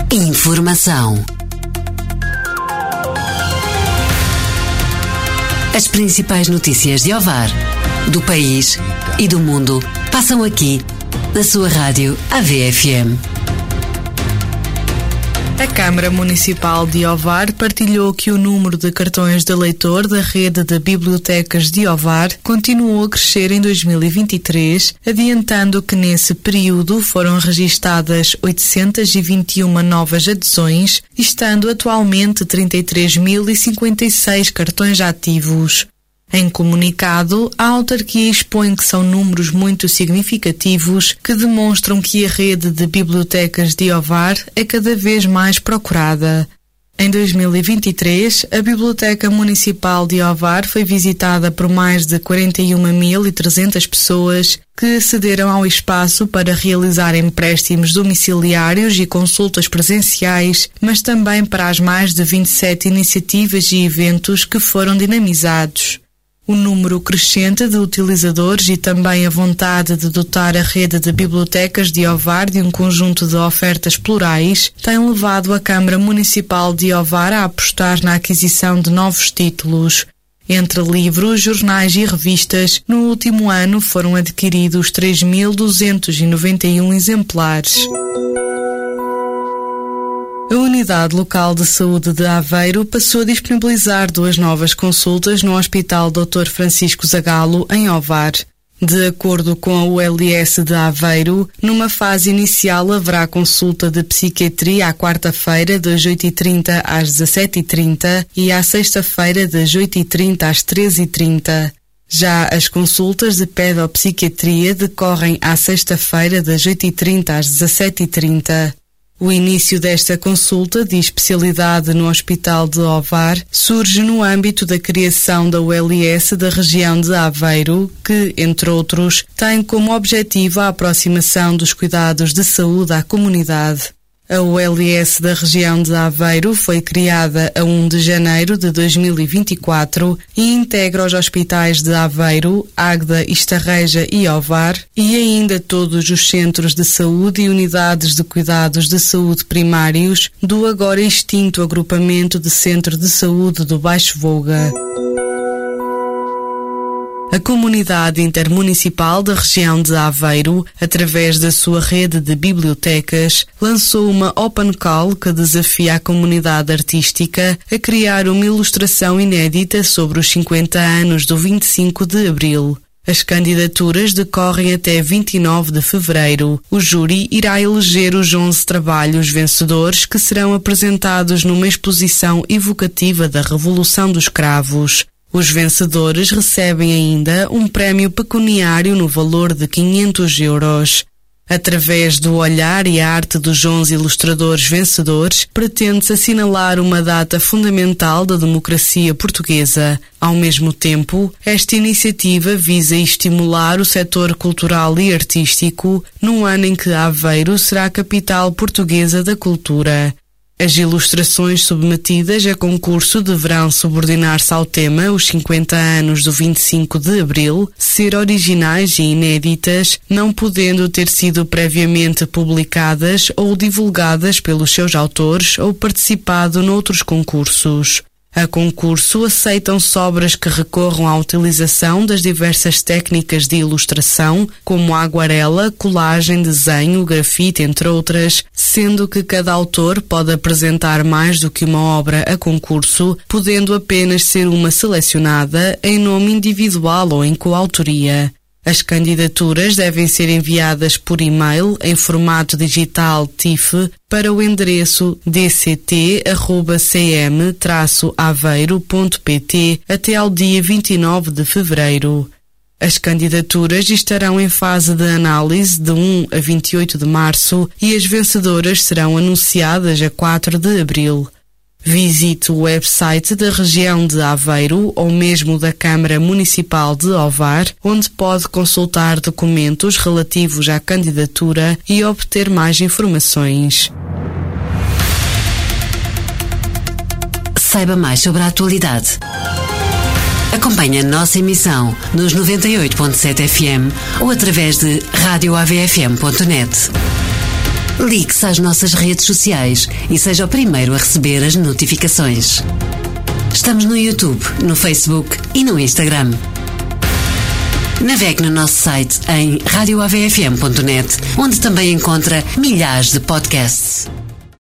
Informação. As principais notícias de Ovar, do país e do mundo passam aqui, na sua rádio AVFM. A Câmara Municipal de Ovar partilhou que o número de cartões de leitor da rede de bibliotecas de Ovar continuou a crescer em 2023, adiantando que nesse período foram registadas 821 novas adesões, estando atualmente 33.056 cartões ativos. Em comunicado, a autarquia expõe que são números muito significativos que demonstram que a rede de bibliotecas de Ovar é cada vez mais procurada. Em 2023, a Biblioteca Municipal de Ovar foi visitada por mais de 41.300 pessoas que acederam ao espaço para realizar empréstimos domiciliários e consultas presenciais, mas também para as mais de 27 iniciativas e eventos que foram dinamizados. O número crescente de utilizadores e também a vontade de dotar a rede de bibliotecas de Ovar de um conjunto de ofertas plurais tem levado a Câmara Municipal de Ovar a apostar na aquisição de novos títulos. Entre livros, jornais e revistas, no último ano foram adquiridos 3.291 exemplares. A Unidade Local de Saúde de Aveiro passou a disponibilizar 2 novas consultas no Hospital Dr. Francisco Zagalo, em Ovar. De acordo com a ULS de Aveiro, numa fase inicial haverá consulta de psiquiatria à quarta-feira das 8h30 às 17h30 e à sexta-feira das 8h30 às 13h30. Já as consultas de pedopsiquiatria decorrem à sexta-feira das 8h30 às 17h30. O início desta consulta de especialidade no Hospital de Ovar surge no âmbito da criação da ULS da região de Aveiro, que, entre outros, tem como objetivo a aproximação dos cuidados de saúde à comunidade. A ULS da região de Aveiro foi criada a 1 de janeiro de 2024 e integra os hospitais de Aveiro, Águeda, Estarreja e Ovar e ainda todos os centros de saúde e unidades de cuidados de saúde primários do agora extinto agrupamento de Centro de Saúde do Baixo Voga. A Comunidade Intermunicipal da região de Aveiro, através da sua rede de bibliotecas, lançou uma Open Call que desafia a comunidade artística a criar uma ilustração inédita sobre os 50 anos do 25 de Abril. As candidaturas decorrem até 29 de fevereiro. O júri irá eleger os 11 trabalhos vencedores que serão apresentados numa exposição evocativa da Revolução dos Cravos. Os vencedores recebem ainda um prémio pecuniário no valor de 500 euros. Através do olhar e a arte dos 11 ilustradores vencedores, pretende-se assinalar uma data fundamental da democracia portuguesa. Ao mesmo tempo, esta iniciativa visa estimular o setor cultural e artístico num ano em que Aveiro será a capital portuguesa da cultura. As ilustrações submetidas a concurso deverão subordinar-se ao tema os 50 anos do 25 de Abril, ser originais e inéditas, não podendo ter sido previamente publicadas ou divulgadas pelos seus autores ou participado noutros concursos. A concurso aceitam-se obras que recorram à utilização das diversas técnicas de ilustração, como a aguarela, colagem, desenho, grafite, entre outras, sendo que cada autor pode apresentar mais do que uma obra a concurso, podendo apenas ser uma selecionada em nome individual ou em coautoria. As candidaturas devem ser enviadas por e-mail em formato digital TIFF para o endereço dct@cm-aveiro.pt até ao dia 29 de fevereiro. As candidaturas estarão em fase de análise de 1 a 28 de março e as vencedoras serão anunciadas a 4 de abril. Visite o website da região de Aveiro ou mesmo da Câmara Municipal de Ovar, onde pode consultar documentos relativos à candidatura e obter mais informações. Saiba mais sobre a atualidade. Acompanhe a nossa emissão nos 98.7 FM ou através de radioavfm.net. Ligue-se às nossas redes sociais e seja o primeiro a receber as notificações. Estamos no YouTube, no Facebook e no Instagram. Navegue no nosso site em radioavfm.net, onde também encontra milhares de podcasts.